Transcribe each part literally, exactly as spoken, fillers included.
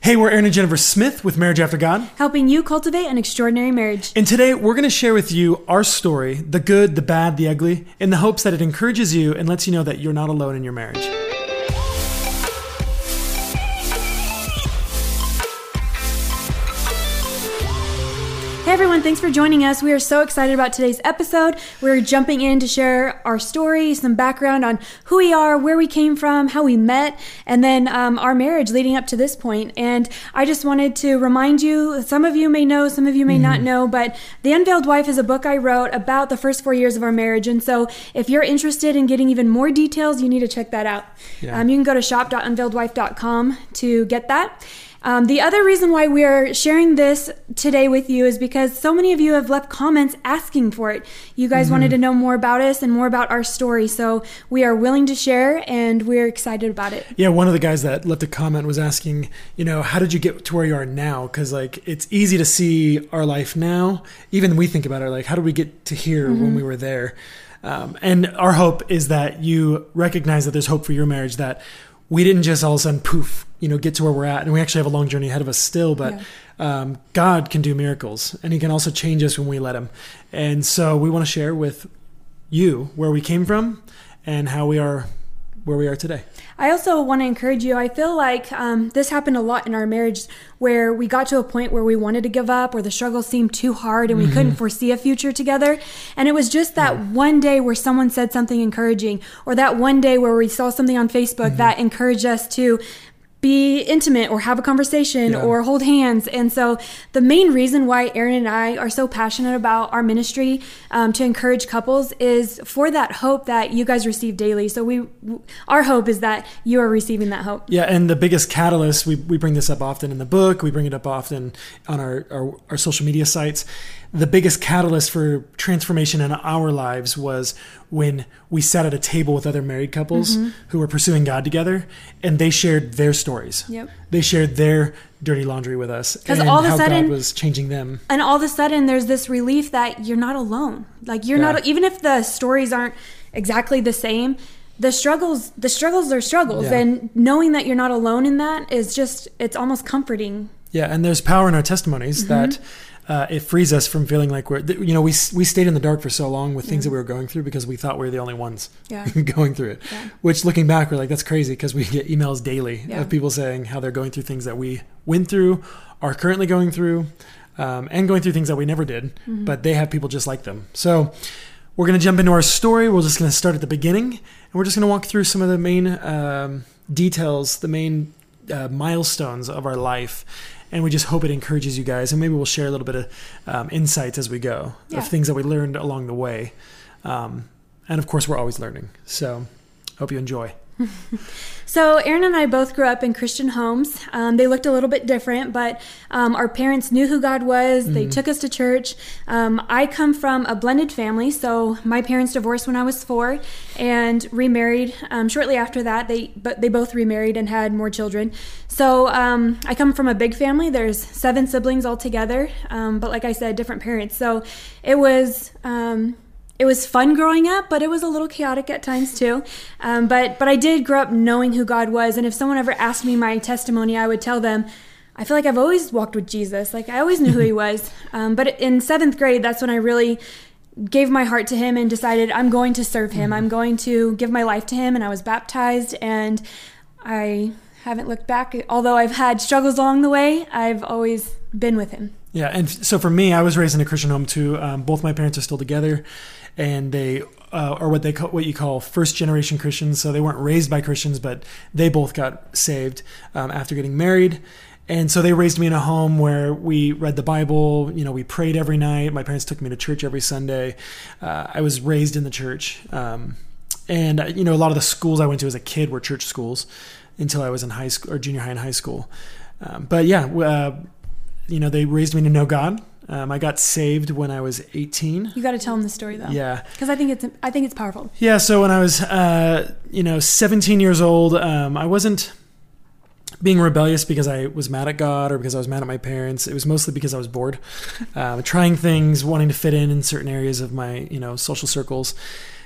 Hey, we're Aaron and Jennifer Smith with Marriage After God, helping you cultivate an extraordinary marriage. And today we're going to share with you our story, the good, the bad, the ugly, in the hopes that it encourages you and lets you know that you're not alone in your marriage. Hey everyone, thanks for joining us. We are so excited about today's episode. We're jumping in to share our story, some background on who we are, where we came from, how we met, and then um, our marriage leading up to this point. And I just wanted to remind you, some of you may know, some of you may mm-hmm. not know, but The Unveiled Wife is a book I wrote about the first four years of our marriage. And so if you're interested in getting even more details, you need to check that out. Yeah. Um, you can go to shop dot unveiled wife dot com to get that. Um, the other reason why we are sharing this today with you is because so many of you have left comments asking for it. You guys mm-hmm. wanted to know more about us and more about our story, so we are willing to share and we're excited about it. Yeah, one of the guys that left a comment was asking, you know, how did you get to where you are now? Because like it's easy to see our life now. Even we think about it, like how did we get to here mm-hmm. when we were there? Um, and our hope is that you recognize that there's hope for your marriage, that we didn't just all of a sudden poof, you know, get to where we're at. And we actually have a long journey ahead of us still, but yeah. um, God can do miracles and he can also change us when we let him. And so we want to share with you where we came from and how we are where we are today. I also want to encourage you. I feel like um, this happened a lot in our marriage where we got to a point where we wanted to give up, where the struggle seemed too hard and we mm-hmm. couldn't foresee a future together. And it was just that yeah. one day where someone said something encouraging, or that one day where we saw something on Facebook mm-hmm. that encouraged us to be intimate or have a conversation yeah. or hold hands. And so the main reason why Aaron and I are so passionate about our ministry um, to encourage couples is for that hope that you guys receive daily. So we, our hope is that you are receiving that hope. Yeah. And the biggest catalyst, we, we bring this up often in the book, we bring it up often on our, our, our social media sites. The biggest catalyst for transformation in our lives was when we sat at a table with other married couples mm-hmm. who were pursuing God together, and they shared their stories. Yep. They shared their dirty laundry with us and all of a how sudden, God was changing them. And all of a sudden, there's this relief that you're not alone. Like you're yeah. not, even if the stories aren't exactly the same, the struggles, the struggles are struggles. Yeah. And knowing that you're not alone in that is just, it's almost comforting. Yeah. And there's power in our testimonies mm-hmm. that Uh, it frees us from feeling like we're, you know, we we stayed in the dark for so long with things yeah. that we were going through because we thought we were the only ones yeah. going through it. Yeah. Which looking back, we're like, that's crazy because we get emails daily yeah. of people saying how they're going through things that we went through, are currently going through, um, and going through things that we never did, mm-hmm. but they have people just like them. So we're going to jump into our story. We're just going to start at the beginning, and we're just going to walk through some of the main um, details, the main uh, milestones of our life. And we just hope it encourages you guys. And maybe we'll share a little bit of um, insights as we go yeah. of things that we learned along the way. Um, and of course, we're always learning. So hope you enjoy. So Aaron and I both grew up in Christian homes. Um, they looked a little bit different, but um, our parents knew who God was. They mm-hmm. took us to church. Um, I come from a blended family. So my parents divorced when I was four and remarried um, shortly after that. They but they both remarried and had more children. So um, I come from a big family. There's seven siblings altogether. Um, but like I said, different parents. So it was... Um, It was fun growing up, but it was a little chaotic at times too. Um, but but I did grow up knowing who God was. And if someone ever asked me my testimony, I would tell them, I feel like I've always walked with Jesus. Like I always knew who he was. Um, but in seventh grade, that's when I really gave my heart to him and decided I'm going to serve him. Mm-hmm. I'm going to give my life to him. And I was baptized, and I haven't looked back. Although I've had struggles along the way, I've always been with him. Yeah, and so for me, I was raised in a Christian home too. Um, both my parents are still together, and they uh, are what they call, what you call first generation Christians. So they weren't raised by Christians, but they both got saved um, after getting married. And so they raised me in a home where we read the Bible. You know, we prayed every night. My parents took me to church every Sunday. Uh, I was raised in the church, um, and uh, you know, a lot of the schools I went to as a kid were church schools until I was in high school or junior high and high school. Um, but yeah. Uh, You know, they raised me to know God. Um, I got saved when I was eighteen. You got to tell them the story though. Yeah, because I think it's I think it's powerful. Yeah. So when I was, uh, you know, seventeen years old, um, I wasn't being rebellious because I was mad at God or because I was mad at my parents. It was mostly because I was bored, um, trying things, wanting to fit in in certain areas of my, you know, social circles.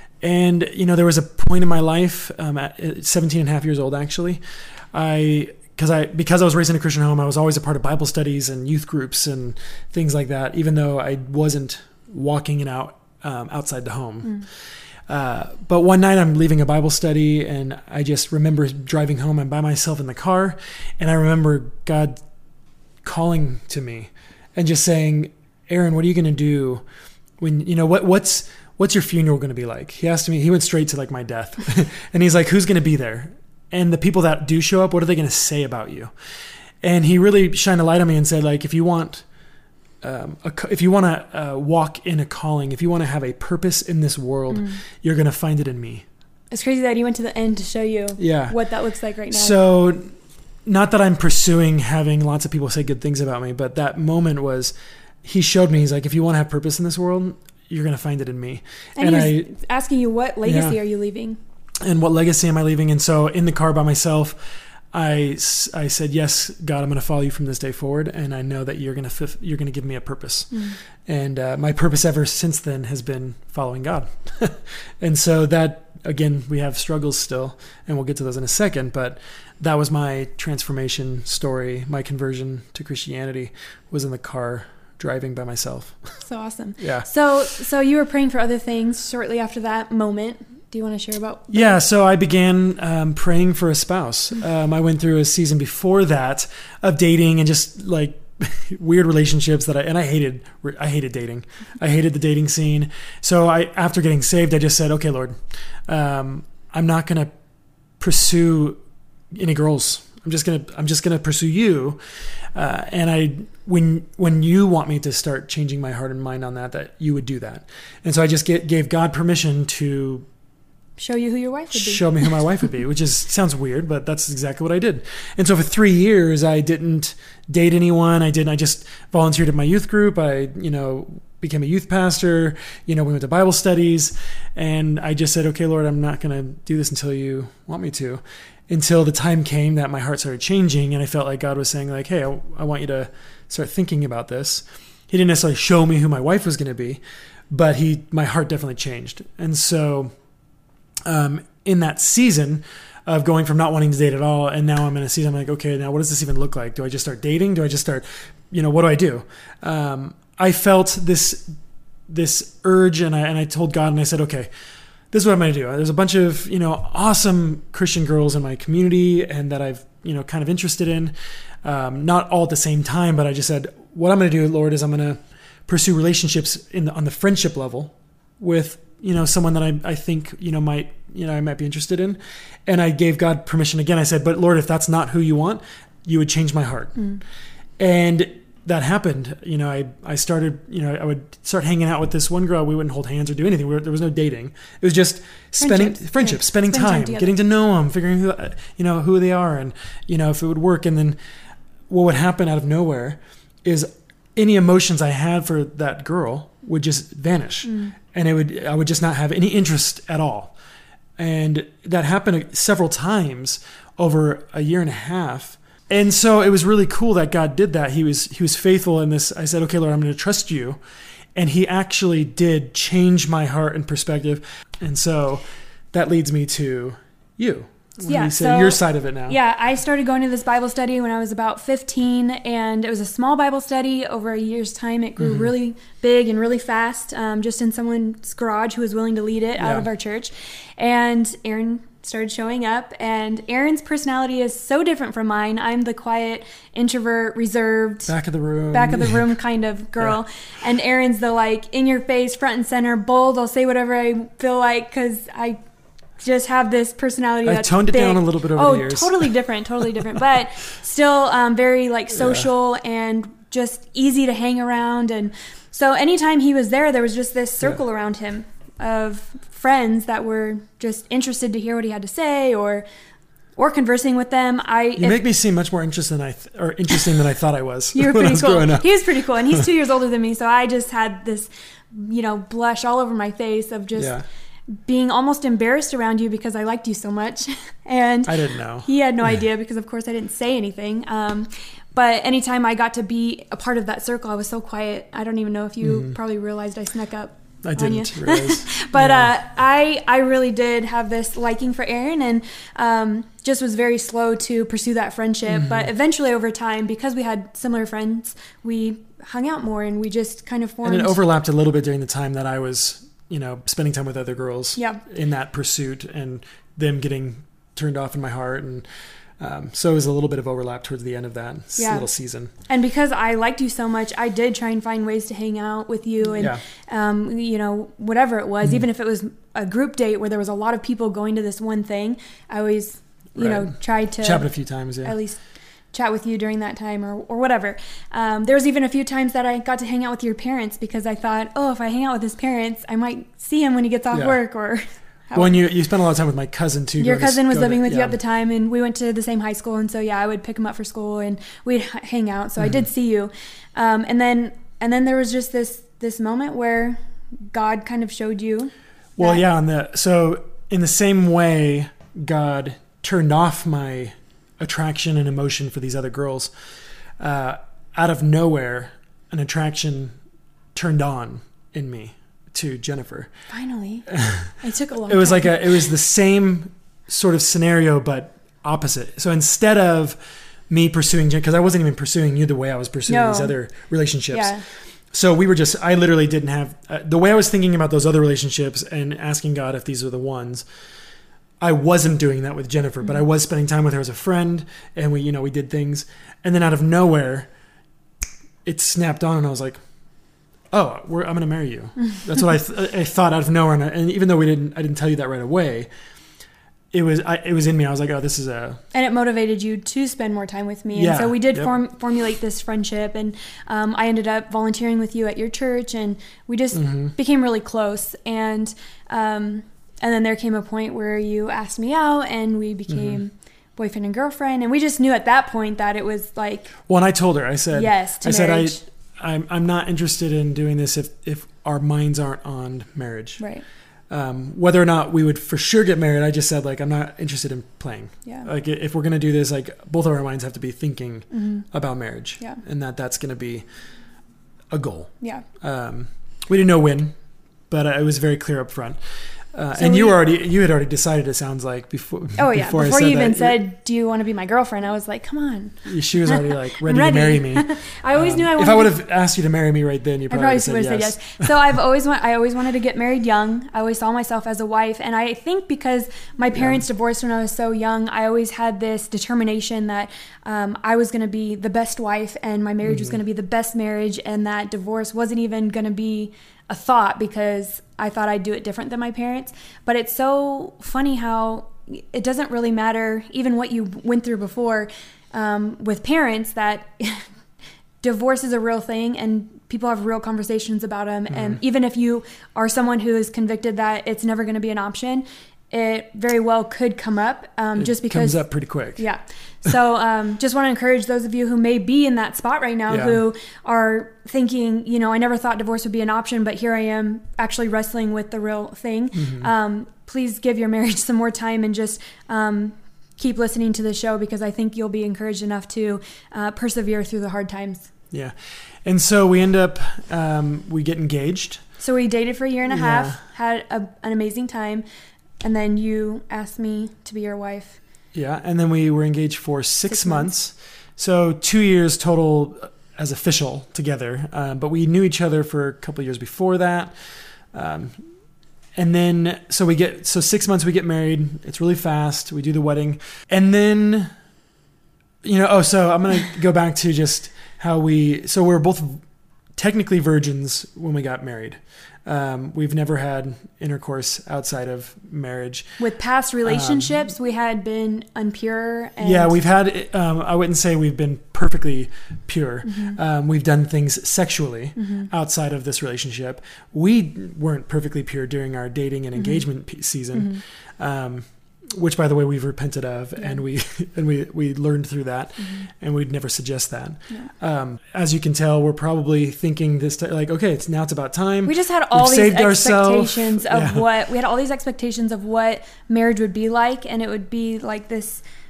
And you know, there was a point in my life um, at seventeen and a half years old, actually, I because I because I was raised in a Christian home, I was always a part of Bible studies and youth groups and things like that, even though I wasn't walking it out um, outside the home. Mm. Uh, but one night I'm leaving a Bible study, and I just remember driving home. I'm by myself in the car, and I remember God calling to me and just saying, Aaron, what are you going to do when, you know, what what's what's your funeral going to be like? He asked me, he went straight to like my death. And he's like, who's going to be there? And the people that do show up, what are they going to say about you? And he really shined a light on me and said, like, if you want, um, a, if you want to uh, walk in a calling, if you want to have a purpose in this world, mm. you're going to find it in me. It's crazy that he went to the end to show you yeah. what that looks like right now. So not that I'm pursuing having lots of people say good things about me, but that moment was, he showed me, he's like, if you want to have purpose in this world, you're going to find it in me. And, and he was I, asking you, what legacy yeah. are you leaving? And what legacy am I leaving? And so in the car by myself, I, I said, yes, God, I'm going to follow you from this day forward. And I know that you're going to, you're going to give me a purpose. Mm. And uh, my purpose ever since then has been following God. And so that, again, we have struggles still, and we'll get to those in a second, but that was my transformation story. My conversion to Christianity was in the car driving by myself. So awesome. Yeah. So, so you were praying for other things shortly after that moment. Do you want to share about that? Yeah, so I began um, praying for a spouse. Um, I went through a season before that of dating and just like weird relationships that I, and I hated, I hated dating. I hated the dating scene. So I, after getting saved, I just said, okay, Lord, um, I'm not going to pursue any girls. I'm just going to, I'm just going to pursue you. Uh, and I, when, when you want me to start changing my heart and mind on that, that you would do that. And so I just get, gave God permission to show you who your wife would be. Show me who my wife would be, which is sounds weird, but that's exactly what I did. And so for three years, I didn't date anyone. I didn't. I just volunteered at my youth group. I, you know, became a youth pastor. You know, we went to Bible studies, and I just said, okay, Lord, I'm not going to do this until you want me to. Until the time came that my heart started changing, and I felt like God was saying, like, hey, I, I want you to start thinking about this. He didn't necessarily show me who my wife was going to be, but he, my heart definitely changed. And so Um, in that season of going from not wanting to date at all, and now I'm in a season, I'm like, okay, now what does this even look like? Do I just start dating? Do I just start, you know, what do I do? Um, I felt this this urge, and I and I told God, and I said, okay, this is what I'm going to do. There's a bunch of, you know, awesome Christian girls in my community, and that I've, you know, kind of interested in, um, not all at the same time, but I just said, what I'm going to do, Lord, is I'm going to pursue relationships in the, on the friendship level with, you know, someone that I, I think, you know, might, you know, I might be interested in. And I gave God permission again. I said, but Lord, if that's not who you want, you would change my heart. Mm. And that happened. You know, I, I started, you know, I would start hanging out with this one girl. We wouldn't hold hands or do anything. We were, there was no dating. It was just spending friendships, friendship, yeah. spending Spend time, time getting to know them, figuring who, you know, who they are, and, you know, if it would work. And then what would happen out of nowhere is any emotions I had for that girl would just vanish. Mm. And it would, I would just not have any interest at all. And that happened several times over a year and a half. And so it was really cool that God did that. He was, he was faithful in this. I said, okay, Lord, I'm going to trust you. And he actually did change my heart and perspective. And so that leads me to you. When yeah, you say so, your side of it now. Yeah, I started going to this Bible study when I was about fifteen, and it was a small Bible study. Over a year's time, it grew mm-hmm. really big and really fast, um, just in someone's garage who was willing to lead it yeah. out of our church. And Aaron started showing up, and Aaron's personality is so different from mine. I'm the quiet, introvert, reserved, back of the room, back of the room kind of girl. Yeah. And Aaron's the like in your face, front and center, bold. I'll say whatever I feel like because I just have this personality. I toned it big. down a little bit over oh, the years. Oh, totally different, totally different, but still um, very like social yeah. and just easy to hang around. And so anytime he was there, there was just this circle yeah. around him of friends that were just interested to hear what he had to say, or or conversing with them. I you if, make me seem much more interesting than I th- or interesting than I thought I was. You were pretty cool. He was pretty cool, and he's two years older than me, so I just had this, you know, blush all over my face of just. Yeah. being almost embarrassed around you because I liked you so much. And I didn't know. He had no idea because, of course, I didn't say anything. Um, but anytime I got to be a part of that circle, I was so quiet. I don't even know if you mm-hmm. probably realized I snuck up. I didn't realize. But yeah. uh, I I really did have this liking for Aaron, and um, just was very slow to pursue that friendship. Mm-hmm. But eventually, over time, because we had similar friends, we hung out more, and we just kind of formed. And it overlapped a little bit during the time that I was, you know, spending time with other girls. Yeah. In that pursuit, and them getting turned off in my heart, and. Um, so it was a little bit of overlap towards the end of that yeah. little season. And because I liked you so much, I did try and find ways to hang out with you and, yeah. um, you know, whatever it was, mm-hmm. even if it was a group date where there was a lot of people going to this one thing, I always, you right. know, tried to chat a few times, yeah. at least chat with you during that time or, or whatever. Um, there was even a few times that I got to hang out with your parents because I thought, oh, if I hang out with his parents, I might see him when he gets off yeah. work or... Well, and you, you spent a lot of time with my cousin, too. Your cousin to, was living to, with yeah. you at the time, and we went to the same high school, and so, yeah, I would pick him up for school, and we'd h- hang out, so mm-hmm. I did see you. Um, and then and then there was just this this moment where God kind of showed you. Well, yeah, on the, so in the same way God turned off my attraction and emotion for these other girls, uh, out of nowhere, an attraction turned on in me. To Jennifer. Finally. It took a long It was time. like a, it was the same sort of scenario, but opposite. So instead of me pursuing Jen, because I wasn't even pursuing you the way I was pursuing no. these other relationships. Yeah. So we were just, I literally didn't have, uh, the way I was thinking about those other relationships and asking God if these were the ones, I wasn't doing that with Jennifer, mm-hmm. but I was spending time with her as a friend, and we, you know, we did things. And then out of nowhere, it snapped on, and I was like, oh, we're, I'm going to marry you. That's what I, th- I thought out of nowhere. And, I, and even though we didn't, I didn't tell you that right away. It was, I, it was in me. I was like, oh, this is a. And it motivated you to spend more time with me. Yeah, and so we did yep. form, formulate this friendship, and um, I ended up volunteering with you at your church, and we just mm-hmm. became really close. And, um, and then there came a point where you asked me out, and we became mm-hmm. boyfriend and girlfriend. And we just knew at that point that it was like. Well, and I told her, I said, yes, to I marriage. said, I, I'm I'm not interested in doing this if, if our minds aren't on marriage. Right. Um, whether or not we would for sure get married, I just said, like, I'm not interested in playing. Yeah. Like, if we're going to do this, like, both of our minds have to be thinking mm-hmm. about marriage. Yeah. And that that's going to be a goal. Yeah. Um, we didn't know when, but it was very clear up front. Uh, so and we, you already you had already decided, it sounds like, before. Oh yeah, before, before you even that, said, "Do you want to be my girlfriend?" I was like, "Come on." She was already like ready, ready. to marry me. I always um, knew I wanted. If I would have asked you to marry me right then, you probably, I would probably have said, said, yes. said yes. So I've always want, I always wanted to get married young. I always saw myself as a wife, and I think because my parents yeah. divorced when I was so young, I always had this determination that um, I was going to be the best wife, and my marriage mm-hmm. was going to be the best marriage, and that divorce wasn't even going to be a thought because I thought I'd do it different than my parents. But it's so funny how it doesn't really matter even what you went through before um, with parents, that divorce is a real thing and people have real conversations about them. Mm-hmm. And even if you are someone who is convicted that it's never going to be an option, it very well could come up um, it just because it comes up pretty quick. Yeah. So um, just want to encourage those of you who may be in that spot right now, yeah. who are thinking, you know, I never thought divorce would be an option, but here I am actually wrestling with the real thing. Mm-hmm. Um, please give your marriage some more time and just um, keep listening to the show, because I think you'll be encouraged enough to uh, persevere through the hard times. Yeah. And so we end up, um, we get engaged. So we dated for a year and a yeah. half, had a, an amazing time. And then you asked me to be your wife. Yeah, and then we were engaged for six, six months. months. So two years total as official together. Uh, but we knew each other for a couple of years before that. Um, and then, so we get, so six months we get married. It's really fast. We do the wedding. And then, you know, oh, so I'm going to go back to just how we, so we were both technically virgins when we got married. Um, we've never had intercourse outside of marriage. With past relationships, um, we had been unpure. And yeah, we've had, um, I wouldn't say we've been perfectly pure. Mm-hmm. Um, we've done things sexually mm-hmm. outside of this relationship. We weren't perfectly pure during our dating and engagement mm-hmm. season. Mm-hmm. Um, which, by the way, we've repented of, yeah. and we and we, we learned through that, mm-hmm. and we'd never suggest that. Yeah. Um, as you can tell, we're probably thinking this, t- like, okay, it's now it's about time. We just had all We've these expectations ourselves. of yeah. what we had all these expectations of what marriage would be like, and it would be like this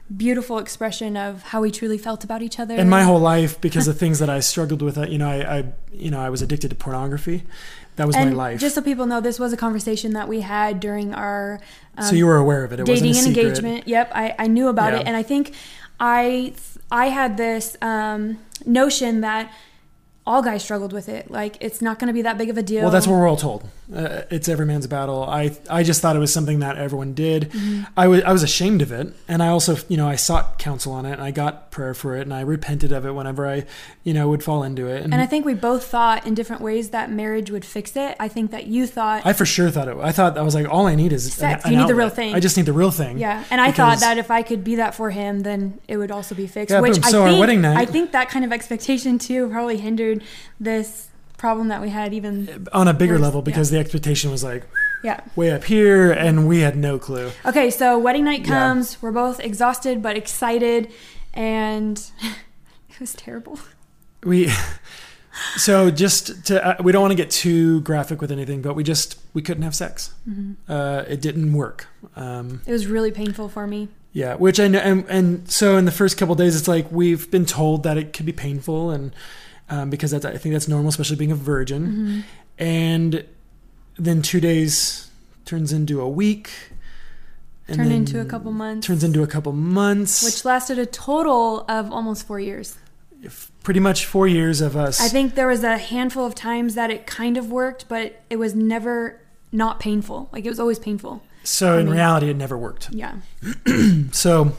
beautiful expression of how we truly felt about each other. And my whole life, because of things that I struggled with, you know, I, I you know, I was addicted to pornography. That was and my life. Just so people know, this was a conversation that we had during our um, so you were aware of it. It dating wasn't a and secret. engagement. Yep, I, I knew about yeah. it, and I think I I had this um, notion that all guys struggled with it. Like, it's not going to be that big of a deal. Well, that's what we're all told. Uh, it's every man's battle. I I just thought it was something that everyone did. Mm-hmm. I was I was ashamed of it, and I also, you know, I sought counsel on it, and I got prayer for it, and I repented of it whenever I, you know, would fall into it. And, and I think we both thought in different ways that marriage would fix it. I think that you thought... I for sure thought it. I thought I was like, all I need is sex. An, an you need outlet. the real thing. I just need the real thing. Yeah, and I thought that if I could be that for him, then it would also be fixed. Yeah, which boom. I So think, our wedding night, I think that kind of expectation too probably hindered this problem that we had even on a bigger worse. level, because yeah. the expectation was like yeah way up here, and we had no clue. Okay, so wedding night comes. Yeah. We're both exhausted but excited, and it was terrible. We so just to uh, we don't want to get too graphic with anything, but we just we couldn't have sex. Mm-hmm. Uh, it didn't work. Um, it was really painful for me. Yeah, which I know, and, and so in the first couple of days, it's like we've been told that it could be painful, and um, because that's, I think that's normal, especially being a virgin. Mm-hmm. And then two days turns into a week. And turned then into a couple months. Turns into a couple months. Which lasted a total of almost four years. Pretty much four years of us. I think there was a handful of times that it kind of worked, but it was never not painful. Like, it was always painful. So I in mean, reality, it never worked. Yeah. so,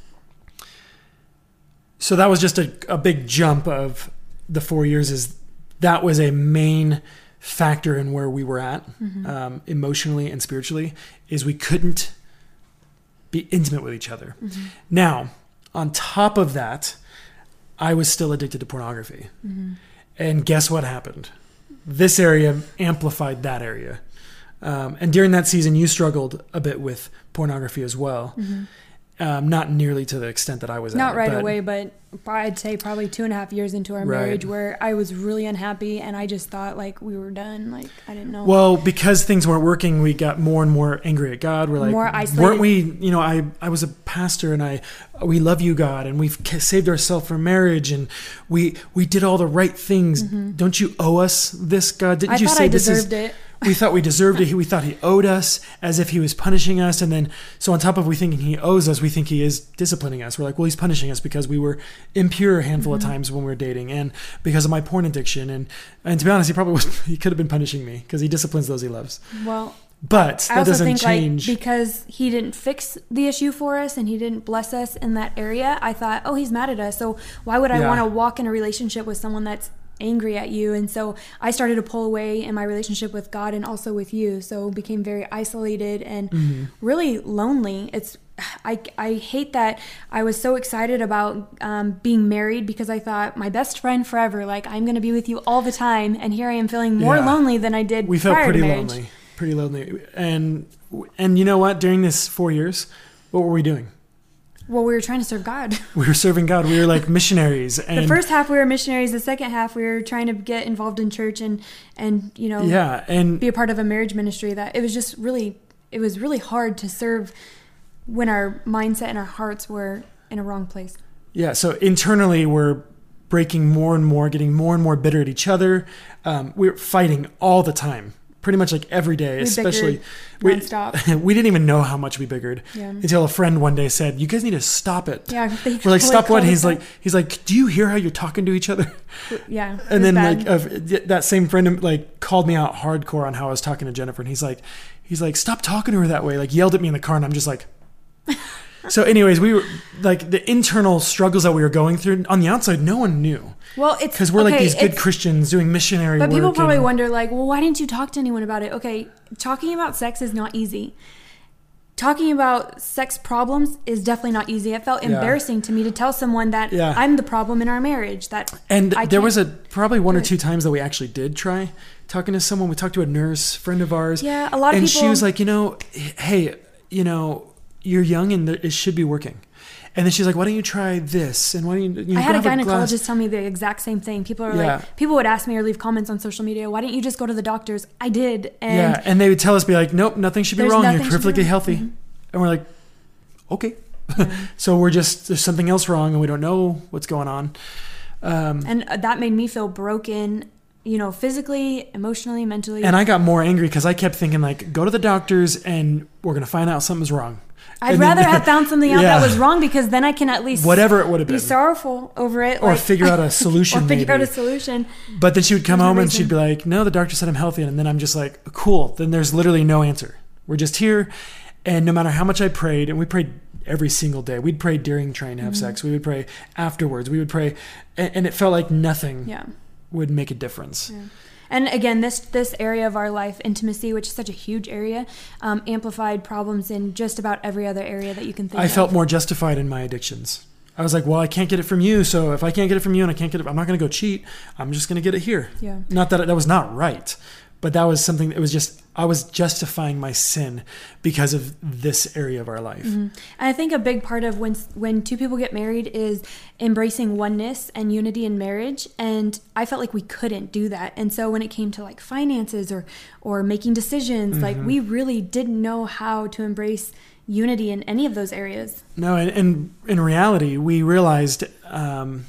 so that was just a, a big jump of the four years. Is that was a main factor in where we were at, mm-hmm. um, emotionally and spiritually, is we couldn't be intimate with each other. Mm-hmm. Now, on top of that, I was still addicted to pornography. Mm-hmm. And guess what happened? This area amplified that area. Um, and during that season, you struggled a bit with pornography as well. Mm-hmm. Um, not nearly to the extent that I was. Not at right it, but away, but I'd say probably two and a half years into our right. marriage, where I was really unhappy, and I just thought like we were done. Like, I didn't know. Well, because things weren't working, we got more and more angry at God. We're like, more isolated. Weren't we? You know, I I was a pastor, and I we love you, God, and we've saved ourselves for marriage, and we we did all the right things. Mm-hmm. Don't you owe us this, God? Didn't I you thought say I this deserved is? it. We thought we deserved it. We thought he owed us, as if he was punishing us. And then, so on top of we thinking he owes us, we think he is disciplining us. We're like, well, he's punishing us because we were impure a handful mm-hmm. of times when we were dating, and because of my porn addiction. And and to be honest, he probably was, he could have been punishing me because he disciplines those he loves. Well, but that I also doesn't think change. Like, because he didn't fix the issue for us and he didn't bless us in that area, I thought, oh, he's mad at us. So why would I yeah. want to walk in a relationship with someone that's angry at you? And so I started to pull away in my relationship with God and also with you, so became very isolated and mm-hmm. really lonely. It's I, I hate that I was so excited about um, being married, because I thought my best friend forever, like I'm going to be with you all the time, and here I am feeling more yeah. lonely than I did we felt prior pretty to marriage. lonely pretty lonely and and you know what, during this four years, what were we doing? Well, we were trying to serve God. We were serving God. We were like missionaries. And the first half we were missionaries. The second half we were trying to get involved in church and, and you know, yeah, and be a part of a marriage ministry. That it was just really, it was really hard to serve when our mindset and our hearts were in a wrong place. Yeah. So internally we're breaking more and more, getting more and more bitter at each other. Um, we were fighting all the time. Pretty much like every day, we especially we, we didn't even know how much we bickered yeah. until a friend one day said, "You guys need to stop it." Yeah, we're like, "Stop what?" He's like, "He's like, do you hear how you're talking to each other?" Yeah, and then bad. like uh, that same friend like called me out hardcore on how I was talking to Jennifer, and he's like, he's like, "Stop talking to her that way!" Like yelled at me in the car, and I'm just like. So anyways, we were like the internal struggles that we were going through on the outside, no one knew. Well, it's because we're okay, like these good Christians doing missionary but work. But people probably and, wonder like, well, why didn't you talk to anyone about it? Okay, talking about sex is not easy. Talking about sex problems is definitely not easy. It felt embarrassing yeah. to me to tell someone that yeah. I'm the problem in our marriage. That and I there was a probably one or two times that we actually did try talking to someone. We talked to a nurse friend of ours. Yeah, a lot of and people. And she was like, you know, hey, you know, you're young and it should be working. And then she's like, why don't you try this? And why don't you, you I had a gynecologist a tell me the exact same thing. People are yeah. like, people would ask me or leave comments on social media, why don't you just go to the doctors? I did. And yeah. And they would tell us, be like, nope, nothing should be wrong. You're perfectly healthy. Mm-hmm. And we're like, okay. Mm-hmm. So we're just, there's something else wrong and we don't know what's going on. Um, and that made me feel broken, you know, physically, emotionally, mentally. And I got more angry because I kept thinking, like, go to the doctors and we're going to find out something's wrong. I'd and rather then, have found something out yeah. that was wrong, because then I can at least whatever it would have be been, sorrowful over it, or like, figure out a solution. or figure maybe. out a solution. But then she would come There's home no and she'd be like, "No, the doctor said I'm healthy," and then I'm just like, "Cool." Then there's literally no answer. We're just here, and no matter how much I prayed, and we prayed every single day. We'd pray during trying to have mm-hmm. sex. We would pray afterwards. We would pray, and, and it felt like nothing yeah. would make a difference. Yeah. And again, this this area of our life, intimacy, which is such a huge area, um, amplified problems in just about every other area that you can think I of. I felt more justified in my addictions. I was like, well, I can't get it from you, so if I can't get it from you and I can't get it, I'm not going to go cheat. I'm just going to get it here. Yeah. Not that that was not right, but that was something that was just, I was justifying my sin because of this area of our life. Mm-hmm. And I think a big part of when when two people get married is embracing oneness and unity in marriage. And I felt like we couldn't do that. And so when it came to like finances or or making decisions, mm-hmm. like we really didn't know how to embrace unity in any of those areas. No, and, and in reality, we realized um,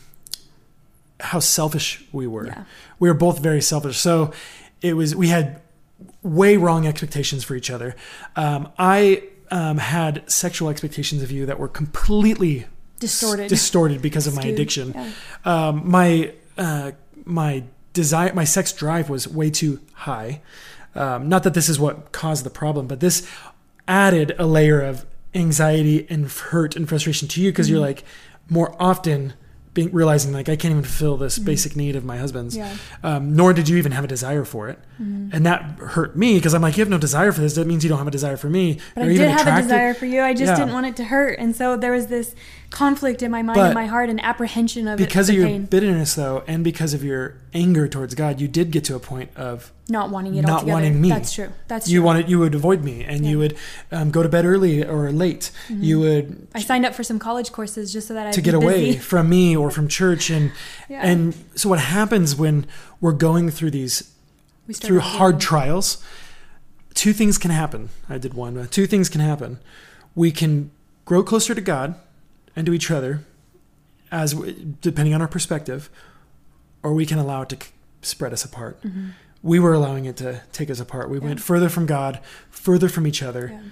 how selfish we were. Yeah. We were both very selfish. So it was, we had way wrong expectations for each other. Um, I um, had sexual expectations of you that were completely distorted, s- distorted because of my Skewed. addiction. Yeah. Um, my uh, my desire, my sex drive was way too high. Um, not that this is what caused the problem, but this added a layer of anxiety and hurt and frustration to you because mm-hmm. you're like more often being realizing like I can't even fulfill this mm-hmm. basic need of my husband's. Yeah. Um, nor did you even have a desire for it, mm-hmm. and that hurt me because I'm like, you have no desire for this. That means you don't have a desire for me. But You're I did even have attracted. a desire for you. I just Yeah. didn't want it to hurt, and so there was this conflict in my mind But and my heart and apprehension of because it, of your pain. bitterness, though, and because of your anger towards God, you did get to a point of not wanting it not altogether. wanting me. That's true. That's you true. wanted you would avoid me, and Yeah. you would um, go to bed early or late. Mm-hmm. You would. I signed up for some college courses just so that I to get away from me or from church, and yeah. and so what happens when we're going through these we through arguing. hard trials? Two things can happen. I did one. But two things can happen. We can grow closer to God and to each other, as depending on our perspective, or we can allow it to spread us apart. Mm-hmm. We were allowing it to take us apart. We yeah. went further from God, further from each other. Yeah.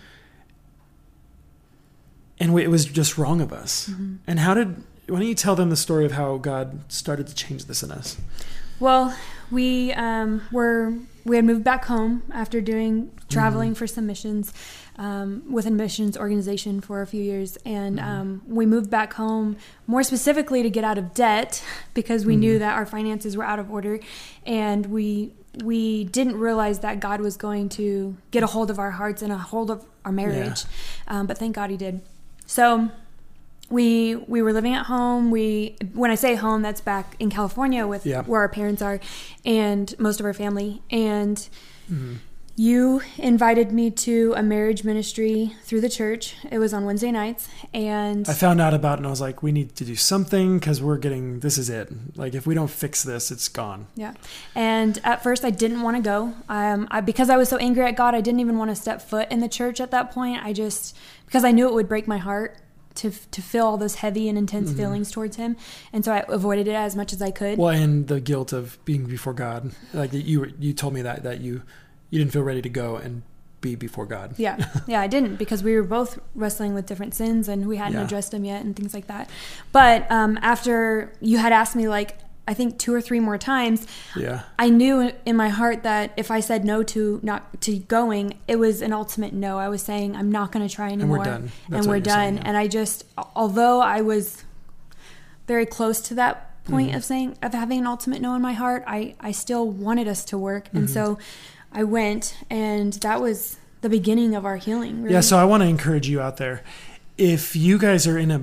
And we, it was just wrong of us. Mm-hmm. And how did, why don't you tell them the story of how God started to change this in us? Well, we um, were, we had moved back home after doing, traveling mm-hmm. for some missions um, with a missions organization for a few years. And mm-hmm. um, we moved back home more specifically to get out of debt because we mm-hmm. knew that our finances were out of order. And we we didn't realize that God was going to get a hold of our hearts and a hold of our marriage. Yeah. Um, but thank God he did. So we we were living at home. We when I say home, that's back in California with yeah. where our parents are and most of our family. And mm-hmm. you invited me to a marriage ministry through the church. It was on Wednesday nights. And I found out about it and I was like, we need to do something because we're getting, this is it. Like if we don't fix this, it's gone. Yeah. And at first I didn't want to go. Um, I, because I was so angry at God, I didn't even want to step foot in the church at that point. I just, because I knew it would break my heart to to feel all those heavy and intense mm-hmm. feelings towards him. And so I avoided it as much as I could. Well, and the guilt of being before God. Like you were, you told me that, that you, you didn't feel ready to go and be before God. Yeah. Yeah, I didn't because we were both wrestling with different sins and we hadn't yeah. addressed them yet and things like that. But um, after you had asked me like, I think two or three more times, yeah. I knew in my heart that if I said no to not to going, it was an ultimate no. I was saying, I'm not going to try anymore. And we're done. That's and we're done. Saying, yeah. And I just, although I was very close to that point mm-hmm. of saying, of having an ultimate no in my heart, I, I still wanted us to work. Mm-hmm. And so I went, and that was the beginning of our healing. Really. Yeah, so I want to encourage you out there. If you guys are in a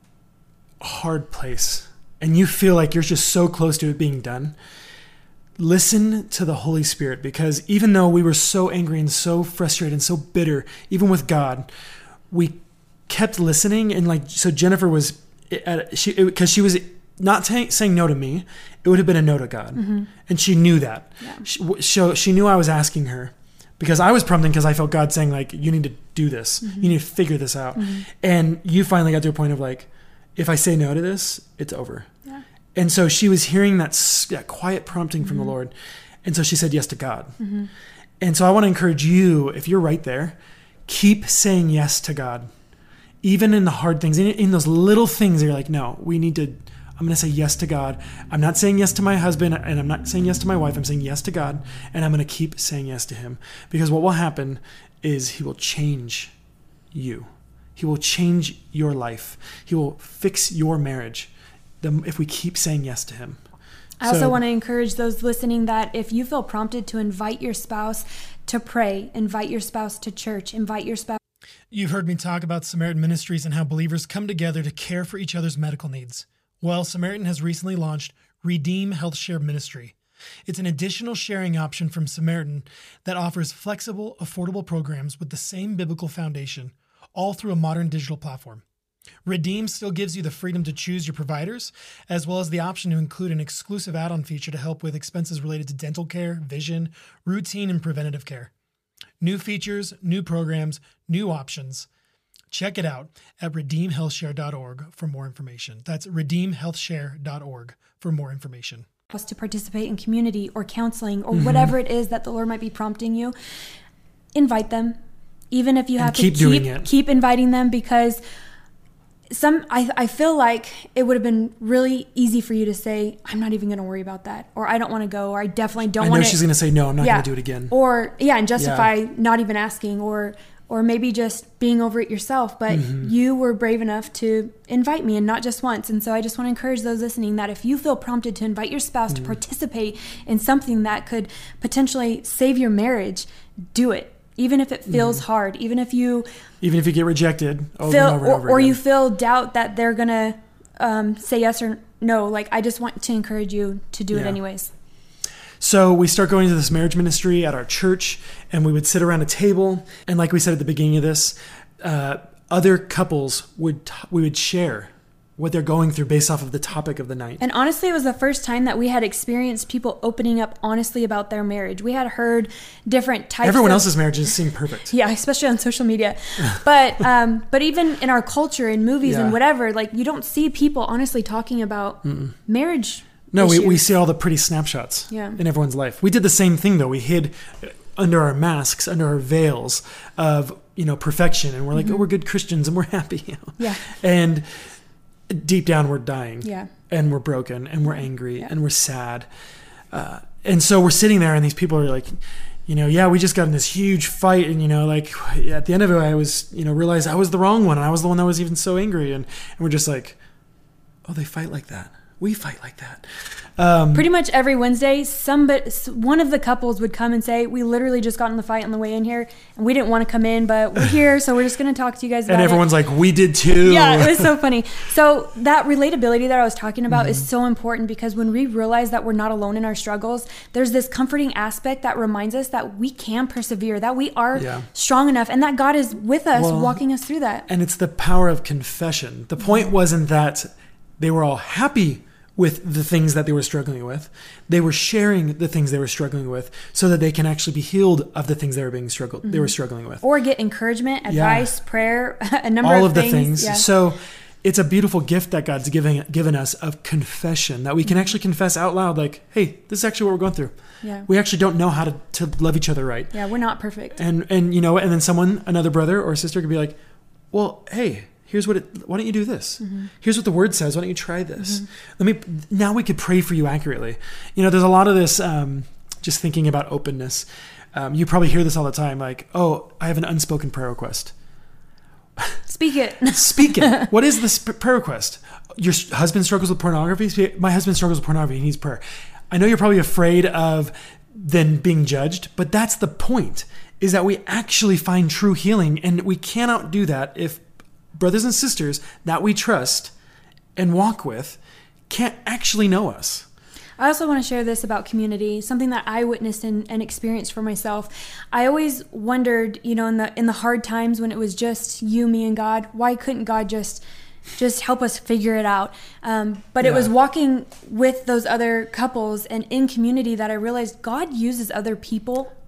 hard place and you feel like you're just so close to it being done, listen to the Holy Spirit, because even though we were so angry and so frustrated and so bitter, even with God, we kept listening. And like, so Jennifer was, at, she because she was not t- saying no to me, it would have been a no to God. Mm-hmm. And she knew that. Yeah. She, so she knew I was asking her, because I was prompting because I felt God saying like, you need to do this. Mm-hmm. You need to figure this out. Mm-hmm. And you finally got to a point of like, if I say no to this, it's over. Yeah. And so she was hearing that, that quiet prompting mm-hmm. from the Lord. And so she said yes to God. Mm-hmm. And so I want to encourage you, if you're right there, keep saying yes to God. Even in the hard things, in, in those little things, you're like, no, we need to, I'm going to say yes to God. I'm not saying yes to my husband, and I'm not saying yes to my wife. I'm saying yes to God, and I'm going to keep saying yes to him. Because what will happen is he will change you. He will change your life. He will fix your marriage if we keep saying yes to him. I also so, want to encourage those listening that if you feel prompted to invite your spouse to pray, invite your spouse to church, invite your spouse. You've heard me talk about Samaritan Ministries and how believers come together to care for each other's medical needs. Well, Samaritan has recently launched Redeem Health Share Ministry. It's an additional sharing option from Samaritan that offers flexible, affordable programs with the same biblical foundation, all through a modern digital platform. Redeem still gives you the freedom to choose your providers, as well as the option to include an exclusive add-on feature to help with expenses related to dental care, vision, routine, and preventative care. New features, new programs, new options. Check it out at redeem health share dot org for more information. That's redeem health share dot org for more information. To participate in community or counseling or mm-hmm. whatever it is that the Lord might be prompting you, invite them. Even if you have and to keep, keep, doing it. keep inviting them, because some I, I feel like it would have been really easy for you to say, I'm not even going to worry about that, or I don't want to go, or I definitely don't want to. I know she's going to say, no, I'm not yeah. going to do it again. Or, yeah, and justify yeah. not even asking, or or maybe just being over it yourself. But mm-hmm. you were brave enough to invite me, and not just once. And so I just want to encourage those listening that if you feel prompted to invite your spouse mm-hmm. to participate in something that could potentially save your marriage, do it. Even if it feels mm. hard, even if you... Even if you get rejected over feel, and over and over Or, or again. you feel doubt that they're going to um, say yes or no. Like, I just want to encourage you to do yeah. it anyways. So we start going to this marriage ministry at our church, and we would sit around a table. And like we said at the beginning of this, uh, other couples would t- we would share what they're going through based off of the topic of the night. And honestly, it was the first time that we had experienced people opening up honestly about their marriage. We had heard different types Everyone of... else's marriages seem perfect. Yeah, especially on social media. But um, but even in our culture, in movies yeah. and whatever, like you don't see people honestly talking about Mm-mm. marriage No, we, issues. we see all the pretty snapshots yeah. in everyone's life. We did the same thing, though. We hid under our masks, under our veils of, you know, perfection. And we're like, mm-hmm. oh, we're good Christians and we're happy. You know? Yeah. And deep down we're dying yeah. and we're broken and we're angry yeah. and we're sad. Uh, and so we're sitting there and these people are like, you know, yeah, we just got in this huge fight. And, you know, like at the end of it, I was, you know, realized I was the wrong one. And I was the one that was even so angry. And, and we're just like, oh, they fight like that. We fight like that. Um, Pretty much every Wednesday, somebody, one of the couples would come and say, we literally just got in the fight on the way in here, and we didn't want to come in, but we're here, so we're just going to talk to you guys about it. And everyone's it. like, we did too. Yeah, it was so funny. So that relatability that I was talking about mm-hmm. is so important, because when we realize that we're not alone in our struggles, there's this comforting aspect that reminds us that we can persevere, that we are yeah. strong enough, and that God is with us, well, walking us through that. And it's the power of confession. The point mm-hmm. wasn't that they were all happy with the things that they were struggling with. They were sharing the things they were struggling with so that they can actually be healed of the things they were being struggled mm-hmm. they were struggling with. Or get encouragement, advice, yeah. prayer, a number all of, of the things. things. Yeah. So it's a beautiful gift that God's giving given us of confession, that we can actually confess out loud, like, hey, this is actually what we're going through. Yeah. We actually don't know how to, to love each other right. Yeah, we're not perfect. And and you know, and then someone, another brother or sister could be like, well, hey, here's what it, why don't you do this? Mm-hmm. Here's what the word says. Why don't you try this? Mm-hmm. Let me, now we could pray for you accurately. You know, there's a lot of this, um, just thinking about openness. Um, you probably hear this all the time. Like, oh, I have an unspoken prayer request. Speak it. Speak it. What is this prayer request? Your husband struggles with pornography. My husband struggles with pornography. He needs prayer. I know you're probably afraid of then being judged, but that's the point, is that we actually find true healing. And we cannot do that if brothers and sisters that we trust and walk with can't actually know us. I also want to share this about community, something that I witnessed and, and experienced for myself. I always wondered, you know, in the in the hard times when it was just you, me, and God, why couldn't God just just help us figure it out? Um, but yeah. it was walking with those other couples and in community that I realized God uses other people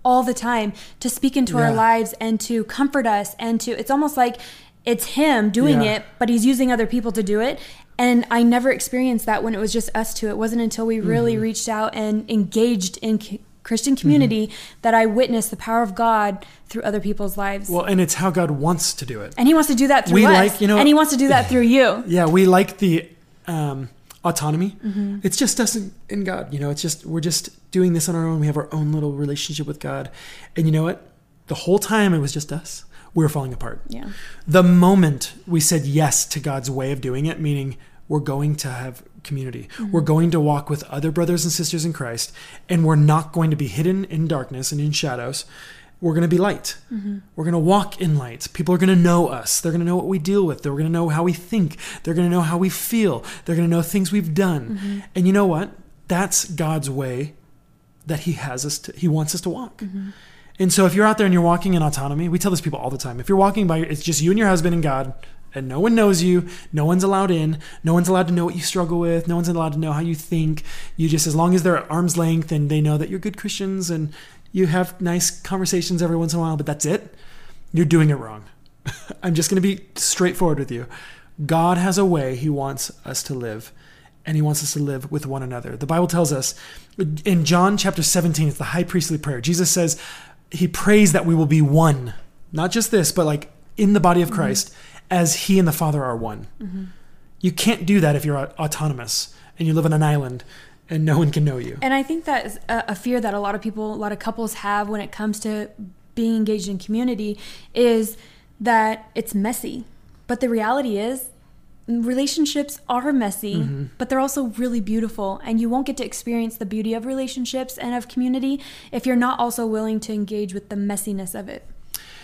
all the time to speak into yeah. our lives and to comfort us and to, it's almost like it's him doing yeah. it, but he's using other people to do it. And I never experienced that when it was just us two. It wasn't until we really mm-hmm. reached out and engaged in c- Christian community mm-hmm. that I witnessed the power of God through other people's lives. Well, and it's how God wants to do it. And he wants to do that through we us. Like, you know, and he wants to do that through you. Yeah, we like the um, autonomy. Mm-hmm. It's just us and, and God. You know, it's just, we're just doing this on our own. We have our own little relationship with God. And you know what? The whole time it was just us. We were falling apart. Yeah. The moment we said yes to God's way of doing it, meaning we're going to have community, mm-hmm. we're going to walk with other brothers and sisters in Christ, and we're not going to be hidden in darkness and in shadows. We're going to be light. Mm-hmm. We're going to walk in light. People are going to know us. They're going to know what we deal with. They're going to know how we think. They're going to know how we feel. They're going to know things we've done. Mm-hmm. And you know what? That's God's way that he has us to, he wants us to walk. Mm-hmm. And so if you're out there and you're walking in autonomy, we tell this people all the time. If you're walking by, it's just you and your husband and God, and no one knows you, no one's allowed in, no one's allowed to know what you struggle with, no one's allowed to know how you think. You just, as long as they're at arm's length and they know that you're good Christians and you have nice conversations every once in a while, but that's it, you're doing it wrong. I'm just going to be straightforward with you. God has a way he wants us to live, and he wants us to live with one another. The Bible tells us in John chapter seventeen, it's the high priestly prayer. Jesus says, he prays that we will be one, not just this, but like in the body of Christ, mm-hmm. as he and the Father are one. Mm-hmm. You can't do that if you're autonomous and you live on an island and no one can know you. And I think that is a, a fear that a lot of people, a lot of couples have when it comes to being engaged in community is that it's messy. But the reality is, relationships are messy, mm-hmm. but they're also really beautiful, and you won't get to experience the beauty of relationships and of community if you're not also willing to engage with the messiness of it.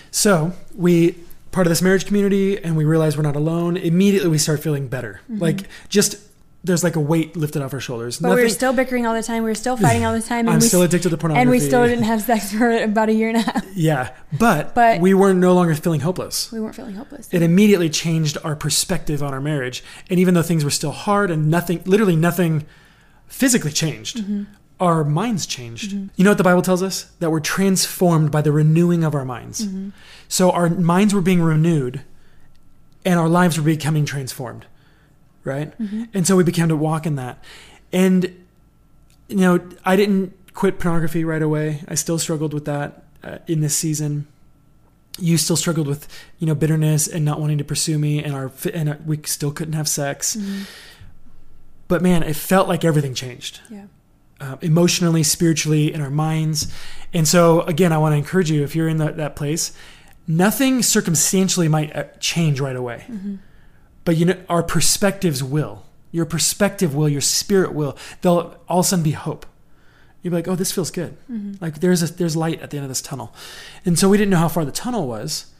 So we part of this marriage community, and we realize we're not alone. Immediately we start feeling better. Mm-hmm. Like just there's like a weight lifted off our shoulders. But Nothing, we were still bickering all the time. We were still fighting all the time. And I'm we, still addicted to pornography. And we still didn't have sex for about a year and a half. Yeah. But, but we were no longer feeling hopeless. We weren't feeling hopeless. It immediately changed our perspective on our marriage. And even though things were still hard and nothing, literally nothing physically changed, mm-hmm. our minds changed. Mm-hmm. You know what the Bible tells us? That we're transformed by the renewing of our minds. Mm-hmm. So our minds were being renewed and our lives were becoming transformed. Right? Mm-hmm. And so we began to walk in that. And, you know, I didn't quit pornography right away. I still struggled with that uh, in this season. You still struggled with, you know, bitterness and not wanting to pursue me, and our and our, we still couldn't have sex. Mm-hmm. But man, it felt like everything changed. Yeah. Uh, emotionally, spiritually, in our minds. And so again, I want to encourage you, if you're in the, that place, nothing circumstantially might change right away. Mm-hmm. But you know, our perspectives will. Your perspective will. Your spirit will. There'll all of a sudden be hope. You'll be like, "Oh, this feels good. Mm-hmm. Like there's a, there's light at the end of this tunnel." And so we didn't know how far the tunnel was.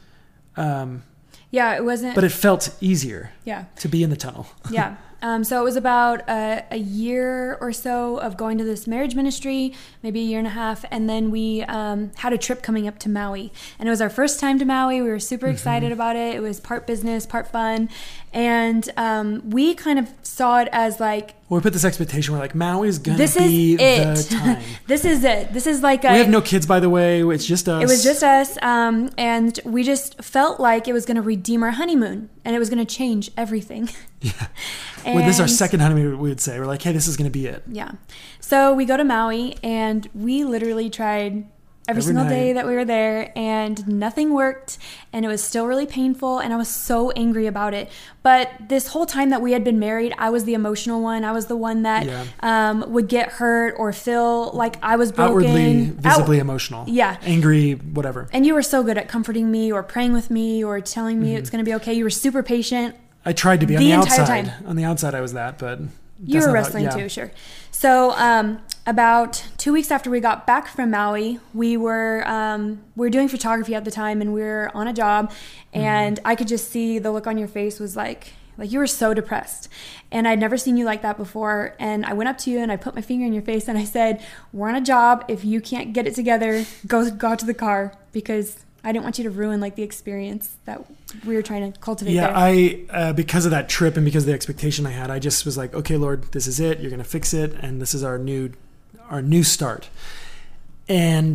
Um, yeah, it wasn't. But it felt easier. Yeah. To be in the tunnel. Yeah. Um, so it was about a, a year or so of going to this marriage ministry, maybe a year and a half. And then we um, had a trip coming up to Maui. And it was our first time to Maui. We were super mm-hmm. excited about it. It was part business, part fun. And um, we kind of saw it as like... Well, we put this expectation. We're like, Maui's going to be it. the time. This is it. This is like a... We have no kids, by the way. It's just us. It was just us. Um, and we just felt like it was going to redeem our honeymoon. And it was going to change everything. Yeah. Well, this is our second honeymoon, we would say. We're like, hey, this is going to be it. Yeah. So we go to Maui, and we literally tried... Every, Every single night. day that we were there, and nothing worked, and it was still really painful, and I was so angry about it. But this whole time that we had been married, I was the emotional one. I was the one that yeah. um, would get hurt or feel like I was broken. Outwardly, visibly Out- emotional. Yeah. Angry, whatever. And you were so good at comforting me or praying with me or telling me mm-hmm. it's going to be okay. You were super patient. I tried to be the on the entire outside. Time. On the outside, I was that, but... You were wrestling how, yeah. too, sure. So um, about two weeks after we got back from Maui, we were um, we were doing photography at the time, and we were on a job, and mm-hmm. I could just see the look on your face was like, like you were so depressed. And I'd never seen you like that before. And I went up to you and I put my finger in your face and I said, we're on a job. If you can't get it together, go, go out to the car, because I didn't want you to ruin like the experience that we were trying to cultivate. Yeah, there. I uh, because of that trip and because of the expectation I had, I just was like, okay, Lord, this is it. You're going to fix it, and this is our new, our new start. And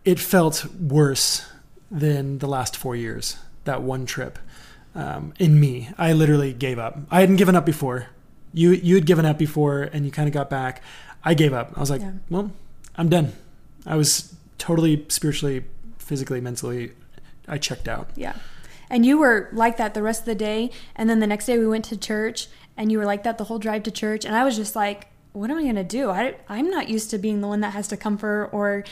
it felt worse than the last four years, that one trip. Um, in me, I literally gave up. I hadn't given up before. You you had given up before, and you kind of got back. I gave up. I was like, yeah. well, I'm done. I was totally spiritually, physically, mentally, I checked out. Yeah. And you were like that the rest of the day. And then the next day we went to church, and you were like that the whole drive to church. And I was just like, what am I going to do? I, I'm not used to being the one that has to comfort or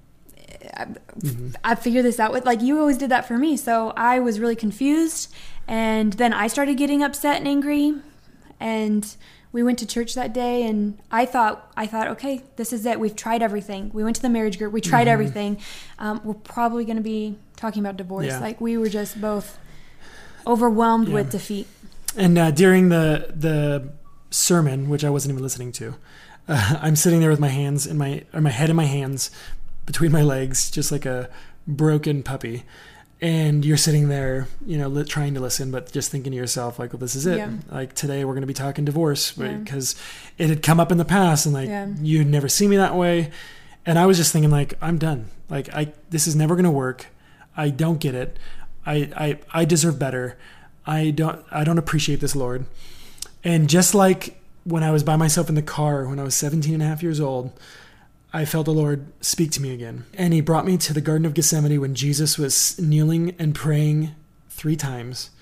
I, mm-hmm. I figure this out with, like, you always did that for me. So I was really confused. And then I started getting upset and angry. And we went to church that day, and I thought, I thought, okay, this is it. We've tried everything. We went to the marriage group. We tried mm-hmm. everything. Um, we're probably going to be talking about divorce. Yeah. Like, we were just both overwhelmed yeah. with defeat. And uh, during the the sermon, which I wasn't even listening to, uh, I'm sitting there with my hands in my, or my head in my hands between my legs, just like a broken puppy. And you're sitting there, you know, li- trying to listen, but just thinking to yourself, like, well, this is it. Yeah. Like, today we're going to be talking divorce, right? Because yeah. it had come up in the past, and like, yeah. you'd never see me that way. And I was just thinking, like, I'm done. Like, I, this is never going to work. I don't get it. I, I, I deserve better. I don't, I don't appreciate this, Lord. And just like when I was by myself in the car, when I was seventeen and a half years old, I felt the Lord speak to me again. And he brought me to the Garden of Gethsemane when Jesus was kneeling and praying three times.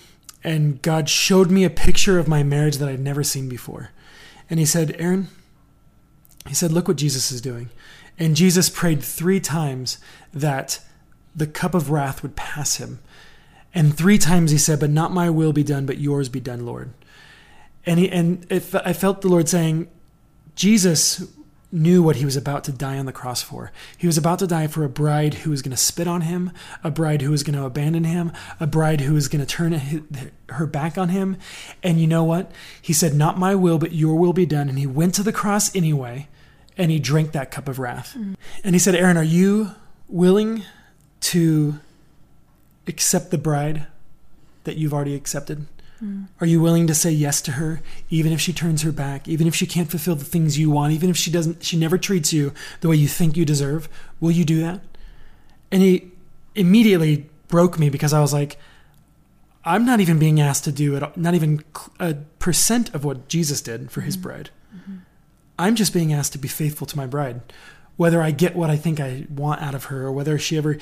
And God showed me a picture of my marriage that I'd never seen before. And he said, Aaron, he said, look what Jesus is doing. And Jesus prayed three times that the cup of wrath would pass him. And three times he said, but not my will be done, but yours be done, Lord. And he, and it, I felt the Lord saying, Jesus knew what he was about to die on the cross for. He was about to die for a bride who was going to spit on him, a bride who was going to abandon him, a bride who was going to turn her back on him. And you know what? He said, not my will, but your will be done. And he went to the cross anyway, and he drank that cup of wrath. Mm-hmm. And he said, Aaron, are you willing to accept the bride that you've already accepted? Mm. Are you willing to say yes to her, even if she turns her back, even if she can't fulfill the things you want, even if she doesn't, she never treats you the way you think you deserve? Will you do that? And he immediately broke me, because I was like, I'm not even being asked to do it, not even a percent of what Jesus did for mm-hmm. his bride. Mm-hmm. I'm just being asked to be faithful to my bride, whether I get what I think I want out of her, or whether she ever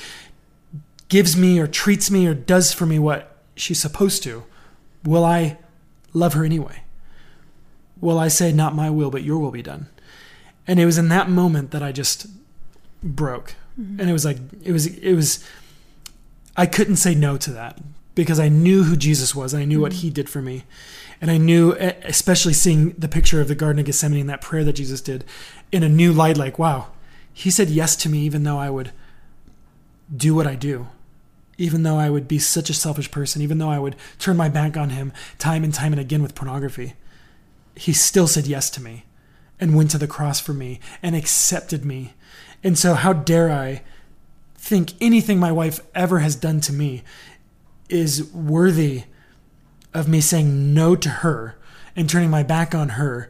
gives me or treats me or does for me what she's supposed to. Will I love her anyway? Will I say, not my will, but your will be done? And it was in that moment that I just broke. Mm-hmm. And it was like, it was, it was, I couldn't say no to that, because I knew who Jesus was. And I knew mm-hmm. what he did for me. And I knew, especially seeing the picture of the Garden of Gethsemane and that prayer that Jesus did in a new light, like, wow, he said yes to me, even though I would do what I do. Even though I would be such a selfish person, even though I would turn my back on him time and time and again with pornography, he still said yes to me and went to the cross for me and accepted me. And so how dare I think anything my wife ever has done to me is worthy of me saying no to her and turning my back on her?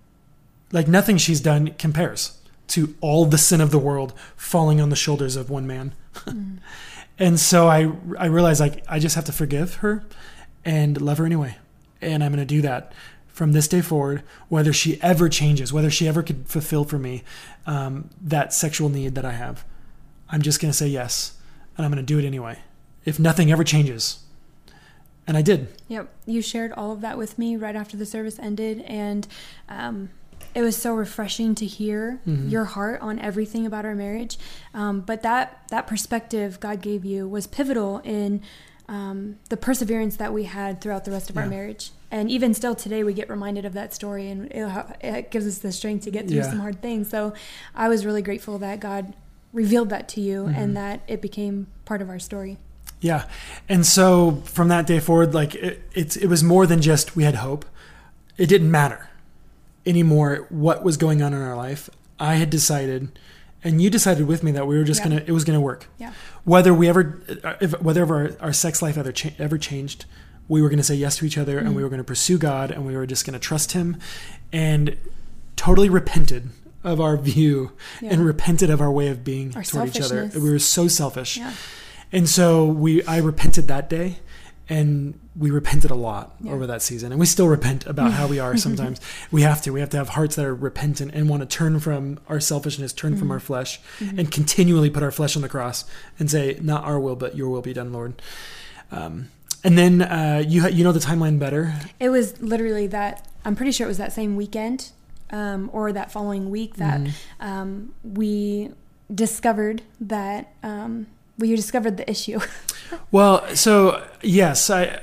Like, nothing she's done compares to all the sin of the world falling on the shoulders of one man. Mm. And so I I realized, like, I just have to forgive her and love her anyway. And I'm going to do that from this day forward, whether she ever changes, whether she ever could fulfill for me um, that sexual need that I have. I'm just going to say yes, and I'm going to do it anyway, if nothing ever changes. And I did. Yep. You shared all of that with me right after the service ended, and um, it was so refreshing to hear mm-hmm. your heart on everything about our marriage. Um, but that, that perspective God gave you was pivotal in um, the perseverance that we had throughout the rest of yeah. our marriage. And even still today, we get reminded of that story, and it, it gives us the strength to get through yeah. some hard things. So I was really grateful that God revealed that to you mm-hmm. and that it became part of our story. Yeah. And so from that day forward, like it, it's, it was more than just we had hope. It didn't matter anymore what was going on in our life. I had decided, and you decided with me, that we were just yeah. going to, it was going to work. Yeah. Whether we ever, if, whether our, our sex life ever, cha- ever changed, we were going to say yes to each other mm-hmm. and we were going to pursue God, and we were just going to trust him, and totally repented of our view yeah. and repented of our way of being our toward each other. We were so selfish. Yeah. And so we, I repented that day, and we repented a lot yeah. over that season. And we still repent about how we are sometimes. We have to. We have to have hearts that are repentant and want to turn from our selfishness, turn mm-hmm. from our flesh, mm-hmm. and continually put our flesh on the cross and say, not our will, but your will be done, Lord. Um, and then uh, you you know the timeline better. It was literally that, I'm pretty sure it was that same weekend um, or that following week that mm-hmm. um, we discovered that... Um, Well, you discovered the issue. Well, so yes, I.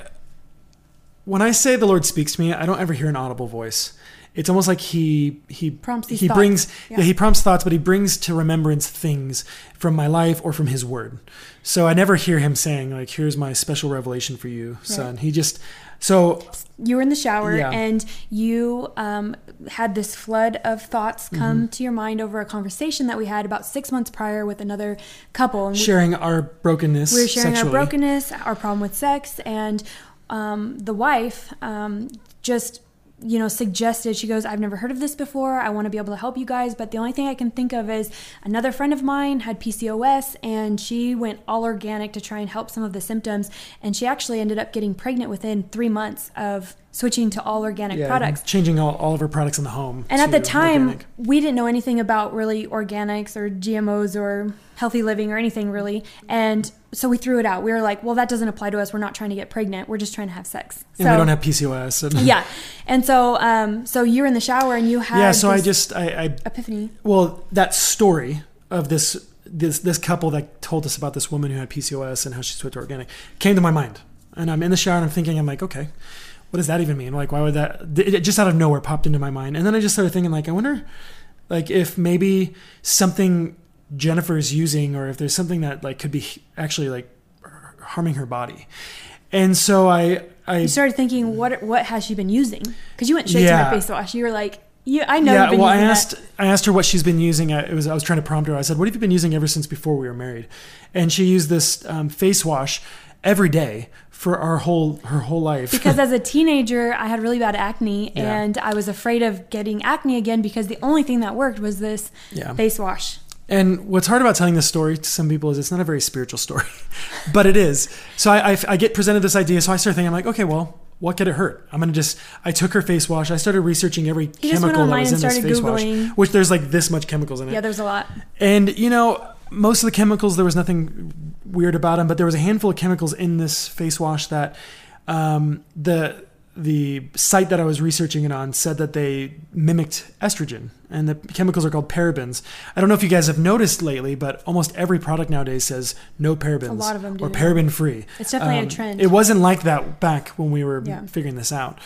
When I say the Lord speaks to me, I don't ever hear an audible voice. It's almost like he he prompts these he thoughts. brings yeah. yeah, he prompts thoughts, but he brings to remembrance things from my life or from his word. So I never hear him saying like, "Here's my special revelation for you, son." Right. He just so. You were in the shower yeah. and you um, had this flood of thoughts come mm-hmm. to your mind over a conversation that we had about six months prior with another couple. And sharing we, our brokenness. We were sharing sexually. our brokenness, our problem with sex, and um, the wife um, just, you know, suggested, she goes, I've never heard of this before. I want to be able to help you guys. But the only thing I can think of is another friend of mine had P C O S and she went all organic to try and help some of the symptoms. And she actually ended up getting pregnant within three months of switching to all organic yeah, products. Changing all, all of her products in the home. And at the time, organic. We didn't know anything about really organics or G M Os or healthy living or anything really. And so we threw it out. We were like, well, that doesn't apply to us. We're not trying to get pregnant. We're just trying to have sex. And so, we don't have P C O S. And yeah. And so um, so you were in the shower and you had Yeah, so I just... I, I epiphany. Well, that story of this this this couple that told us about this woman who had P C O S and how she switched to organic came to my mind. And I'm in the shower and I'm thinking, I'm like, okay, what does that even mean? Like, why would that... It just out of nowhere popped into my mind. And then I just started thinking, like, I wonder, like, if maybe something Jennifer's using, or if there's something that, like, could be actually, like, harming her body. And so I... I you started thinking, what what has she been using? Because you went straight yeah. to her face wash. You were like, yeah, I know yeah, you've been well, using I asked, that. I asked her what she's been using. I, it was, I was trying to prompt her. I said, what have you been using ever since before we were married? And she used this um, face wash every day for our whole her whole life. Because as a teenager, I had really bad acne, yeah. and I was afraid of getting acne again because the only thing that worked was this yeah. face wash. And what's hard about telling this story to some people is it's not a very spiritual story, but it is. So I, I, I get presented this idea. So I start thinking, I'm like, okay, well, what could it hurt? I'm going to just, I took her face wash. I started researching every you chemical that was in this face Googling. wash, which there's like this much chemicals in it. Yeah, there's a lot. And, you know, most of the chemicals, there was nothing weird about them, but there was a handful of chemicals in this face wash that um, the the site that I was researching it on said that they mimicked estrogen, and the chemicals are called parabens. I don't know if you guys have noticed lately, but almost every product nowadays says no parabens. A lot of them do. Or paraben free. It's definitely um, a trend. It wasn't like that back when we were yeah. figuring this out.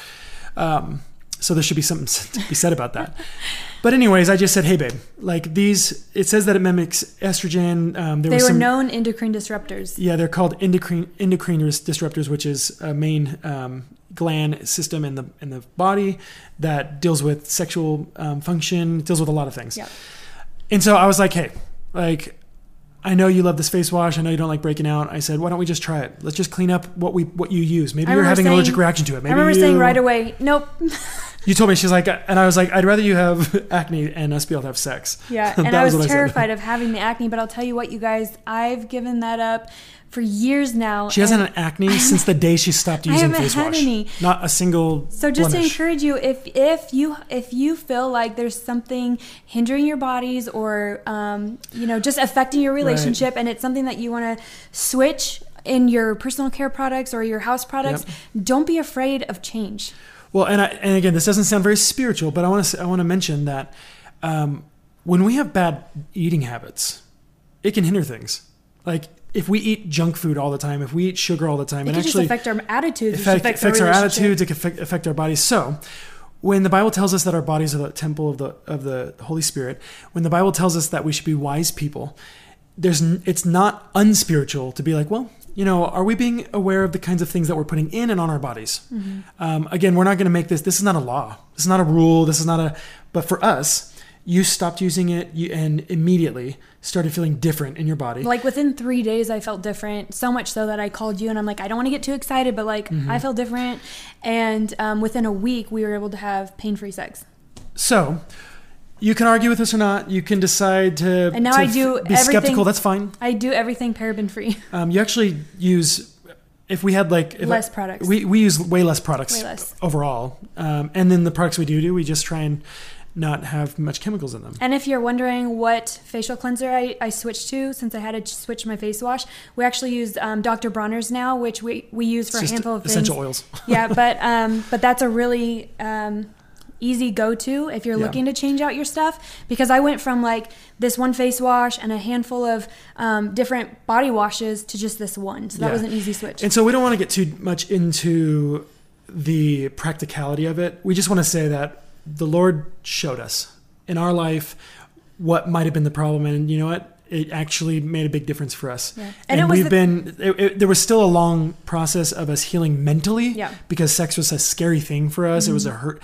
Um, so there should be something to be said about that. But anyways, I just said, hey, babe, like these, it says that it mimics estrogen. Um, there they was were some, known endocrine disruptors. Yeah, they're called endocrine, endocrine disruptors, which is a main um, gland system in the in the body that deals with sexual um, function, deals with a lot of things. Yeah. And so I was like, hey, like, I know you love this face wash. I know you don't like breaking out. I said, why don't we just try it? Let's just clean up what we what you use. Maybe you're having saying, an allergic reaction to it. Maybe I remember you, saying right away, nope. You told me, she's like, and I was like, I'd rather you have acne and us be able to have sex. Yeah, and I was, was terrified of having the acne, but I'll tell you what, you guys, I've given that up for years now. She hasn't had acne since the day she stopped using face wash. I haven't had any. Not a single So just blemish. to encourage you, if if you if you feel like there's something hindering your bodies or um, you know, just affecting your relationship, right. and it's something that you want to switch in your personal care products or your house products, yep. don't be afraid of change. Well, and I, and again, this doesn't sound very spiritual, but I want to I want to mention that um, when we have bad eating habits, it can hinder things. Like if we eat junk food all the time, if we eat sugar all the time, it it can actually just affect our attitudes. It affect, affects, affects our, our attitudes. It can affect, affect our bodies. So, when the Bible tells us that our bodies are the temple of the of the Holy Spirit, when the Bible tells us that we should be wise people, there's it's not unspiritual to be like, well, you know, are we being aware of the kinds of things that we're putting in and on our bodies? Mm-hmm. Um, again, we're not going to make this, this is not a law. This is not a rule. This is not a, but for us, you stopped using it you, and immediately started feeling different in your body. Like within three days, I felt different. So much so that I called you and I'm like, I don't want to get too excited, but like mm-hmm. I felt different. And um, within a week, we were able to have pain-free sex. So You can argue with us or not. You can decide to, and now to I do be skeptical. That's fine. I do everything paraben free. Um, you actually use, if we had like... If less I, products. We, we use way less products way less. overall. Um, and then the products we do do, we just try and not have much chemicals in them. And if you're wondering what facial cleanser I, I switched to, since I had to switch my face wash, we actually use um, Doctor Bronner's now, which we, we use for it's a handful of essential things. oils. Yeah, but um, but that's a really... Um, easy go-to if you're yeah. looking to change out your stuff, because I went from like this one face wash and a handful of um, different body washes to just this one. So that yeah. was an easy switch. And so we don't want to get too much into the practicality of it. We just want to say that the Lord showed us in our life what might have been the problem, and you know what? It actually made a big difference for us. Yeah. And, and we've the- been, it, it, there was still a long process of us healing mentally yeah. because sex was a scary thing for us. Mm-hmm. It was a hurt.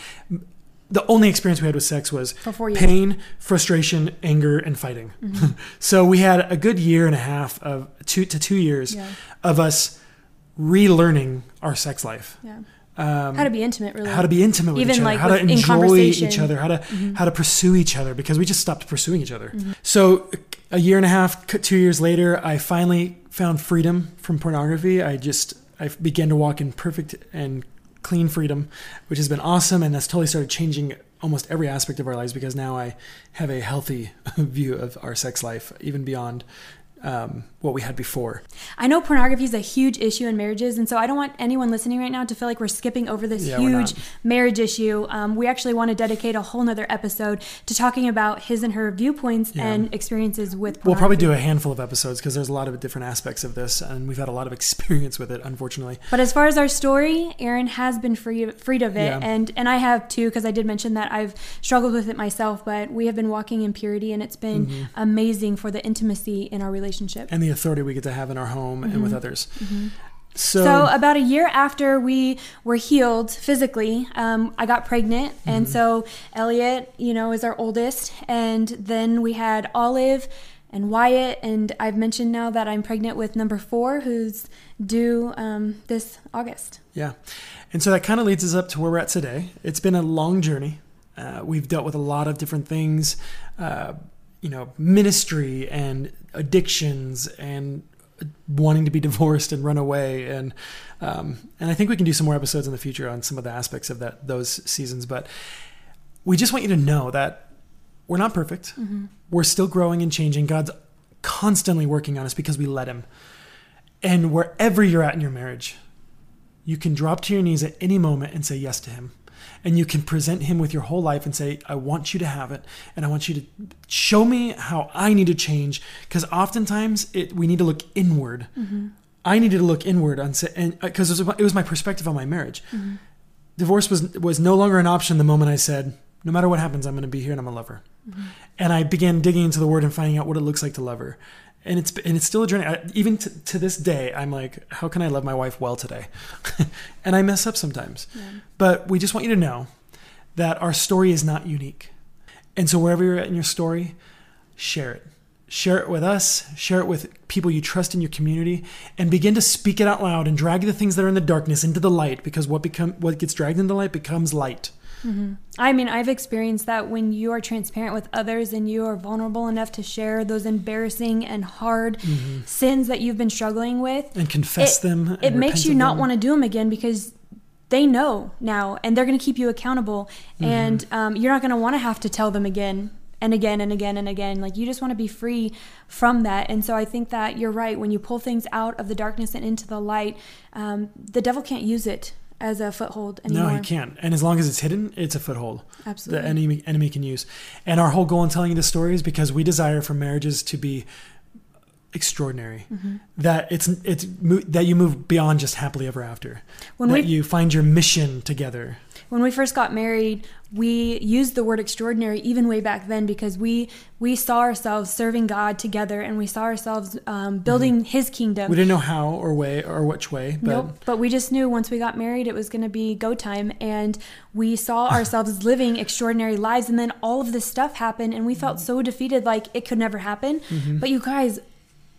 The only experience we had with sex was pain, frustration, anger, and fighting. Mm-hmm. So we had a good year and a half of two to two years yeah. of us relearning our sex life. Yeah. Um, how to be intimate, really. How to be intimate with Even each other. like how to in enjoy each other. How to mm-hmm. how to pursue each other, because we just stopped pursuing each other. Mm-hmm. So a year and a half, two years later, I finally found freedom from pornography. I just I began to walk in perfect and clean freedom, which has been awesome, and that's totally started changing almost every aspect of our lives, because now I have a healthy view of our sex life, even beyond um, what we had before. I know pornography is a huge issue in marriages, and so I don't want anyone listening right now to feel like we're skipping over this yeah, huge marriage issue. Um, we actually want to dedicate a whole nother episode to talking about his and her viewpoints yeah. and experiences with pornography. We'll probably do a handful of episodes, because there's a lot of different aspects of this, and we've had a lot of experience with it, unfortunately. But as far as our story, Aaron has been free, freed of it, yeah. and, and I have too, because I did mention that I've struggled with it myself, but we have been walking in purity, and it's been mm-hmm. amazing for the intimacy in our relationship. And the authority we get to have in our home mm-hmm. and with others. Mm-hmm. So, so about a year after we were healed physically, um, I got pregnant. Mm-hmm. And so Elliot, you know, is our oldest. And then we had Olive and Wyatt. And I've mentioned now that I'm pregnant with number four, who's due um, this August. Yeah. And so that kind of leads us up to where we're at today. It's been a long journey. Uh, we've dealt with a lot of different things, uh, you know, ministry and addictions and wanting to be divorced and run away. And, um, and I think we can do some more episodes in the future on some of the aspects of that, those seasons, but we just want you to know that we're not perfect. Mm-hmm. We're still growing and changing. God's constantly working on us because we let him. And wherever you're at in your marriage, you can drop to your knees at any moment and say yes to him. And you can present him with your whole life and say, I want you to have it. And I want you to show me how I need to change. Because oftentimes it, we need to look inward. Mm-hmm. I needed to look inward on, and because it, it was my perspective on my marriage. Mm-hmm. Divorce was, was no longer an option the moment I said, no matter what happens, I'm going to be here and I'm going to love her. Mm-hmm. And I began digging into the word and finding out what it looks like to love her. And it's and it's still a journey. I, even to, to this day, I'm like, how can I love my wife well today? And I mess up sometimes. Yeah. But we just want you to know that our story is not unique. And so wherever you're at in your story, share it. Share it with us. Share it with people you trust in your community. And begin to speak it out loud and drag the things that are in the darkness into the light, because what become what gets dragged into the light becomes light. Mm-hmm. I mean, I've experienced that when you are transparent with others and you are vulnerable enough to share those embarrassing and hard mm-hmm. sins that you've been struggling with. And confess it, them. And it makes you not them. want to do them again, because they know now and they're going to keep you accountable. Mm-hmm. And um, you're not going to want to have to tell them again and again and again and again. Like, you just want to be free from that. And so I think that you're right. When you pull things out of the darkness and into the light, um, the devil can't use it as a foothold anymore. No, he can't. And as long as it's hidden, it's a foothold. Absolutely. The enemy, enemy can use. And our whole goal in telling you this story is because we desire for marriages to be extraordinary. Mm-hmm. That it's it's that you move beyond just happily ever after. When that we, you find your mission together. When we first got married, we used the word extraordinary even way back then, because we we saw ourselves serving God together, and we saw ourselves um, building mm-hmm. his kingdom. We didn't know how or way or which way. But nope. But we just knew once we got married, it was going to be go time, and we saw ourselves living extraordinary lives. And then all of this stuff happened, and we felt so defeated, like it could never happen. Mm-hmm. But you guys,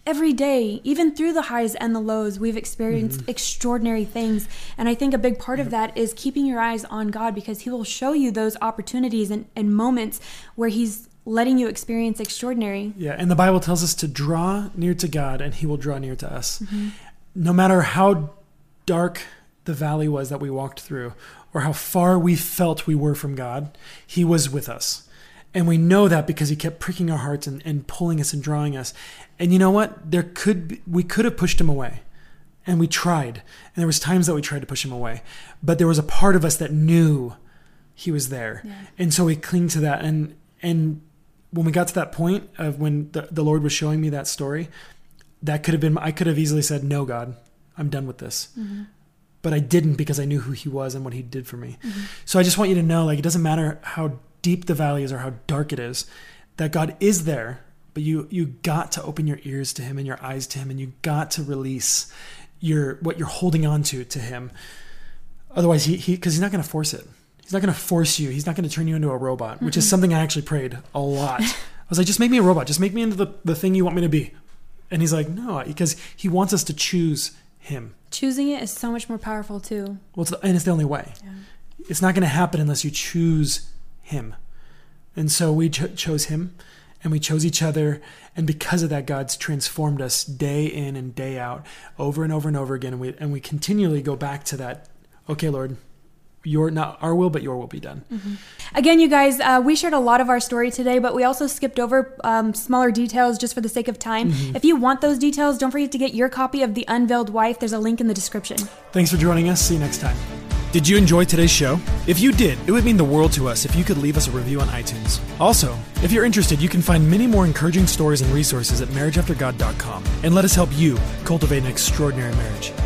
every day, even through the highs and the lows, we've experienced mm-hmm. extraordinary things. And I think a big part yep. of that is keeping your eyes on God, because he will show you those opportunities and, and moments where he's letting you experience extraordinary. Yeah, and the Bible tells us to draw near to God and he will draw near to us. Mm-hmm. No matter how dark the valley was that we walked through or how far we felt we were from God, he was with us. And we know that because he kept pricking our hearts and, and pulling us and drawing us. And you know what? There could be, we could have pushed him away. And we tried. And there was times that we tried to push him away. But there was a part of us that knew he was there. Yeah. And so we cling to that. And and when we got to that point of when the, the Lord was showing me that story, that could have been, I could have easily said, no, God, I'm done with this. Mm-hmm. But I didn't, because I knew who he was and what he did for me. Mm-hmm. So I just want you to know, like, it doesn't matter how deep the valley is or how dark it is, that God is there, but you you got to open your ears to him and your eyes to him, and you got to release your what you're holding on to to him. Otherwise, he he because he's not going to force it. He's not going to force you. He's not going to turn you into a robot, mm-hmm. which is something I actually prayed a lot. I was like, just make me a robot. Just make me into the, the thing you want me to be. And he's like, no, because he wants us to choose him. Choosing it is so much more powerful too. Well, it's the, and it's the only way. Yeah. It's not going to happen unless you choose him. And so we ch- chose him, and we chose each other. And because of that, God's transformed us day in and day out, over and over and over again. And we, and we continually go back to that. Okay, Lord, your, not our will, but your will be done. Mm-hmm. Again, you guys, uh, we shared a lot of our story today, but we also skipped over um, smaller details just for the sake of time. Mm-hmm. If you want those details, don't forget to get your copy of The Unveiled Wife. There's a link in the description. Thanks for joining us. See you next time. Did you enjoy today's show? If you did, it would mean the world to us if you could leave us a review on iTunes. Also, if you're interested, you can find many more encouraging stories and resources at marriage after god dot com, and let us help you cultivate an extraordinary marriage.